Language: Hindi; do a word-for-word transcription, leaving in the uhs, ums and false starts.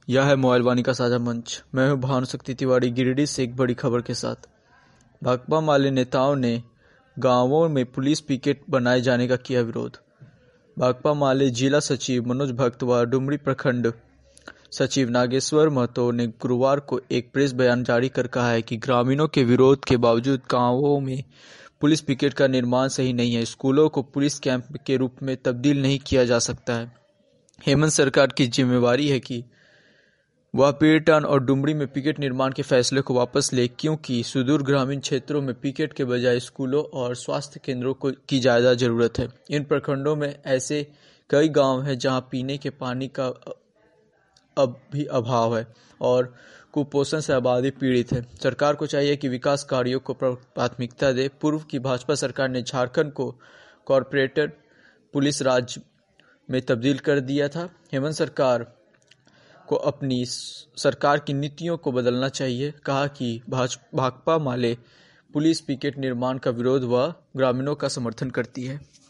यह है मोबाइल वाणी का साझा मंच। मैं हूं भानुशक्ति तिवारी, गिरिडीह से एक बड़ी खबर के साथ। भाकपा माले नेताओं ने गांवों में पुलिस पिकेट बनाए जाने का किया विरोध। भाकपा माले जिला सचिव मनोज भक्त व डुमरी प्रखंड सचिव नागेश्वर महतो ने गुरुवार को एक प्रेस बयान जारी कर कहा है कि ग्रामीणों के विरोध के बावजूद गांवों में पुलिस पिकेट का निर्माण सही नहीं है। स्कूलों को पुलिस कैंप के रूप में तब्दील नहीं किया जा सकता है। हेमंत सरकार की जिम्मेवारी है कि वह पीरटन और डुमरी में पिकेट निर्माण के फैसले को वापस ले, क्योंकि सुदूर ग्रामीण क्षेत्रों में पिकेट के बजाय स्कूलों और स्वास्थ्य केंद्रों को की ज्यादा जरूरत है। इन प्रखंडों में ऐसे कई गांव हैं जहां पीने के पानी का अब भी अभाव है और कुपोषण से आबादी पीड़ित है। सरकार को चाहिए कि विकास कार्यों को प्राथमिकता दे। पूर्व की भाजपा सरकार ने झारखंड को कॉरपोरेटेड पुलिस राज्य में तब्दील कर दिया था। हेमंत सरकार को अपनी सरकार की नीतियों को बदलना चाहिए। कहा कि भाकपा माले पुलिस पिकेट निर्माण का विरोध व ग्रामीणों का समर्थन करती है।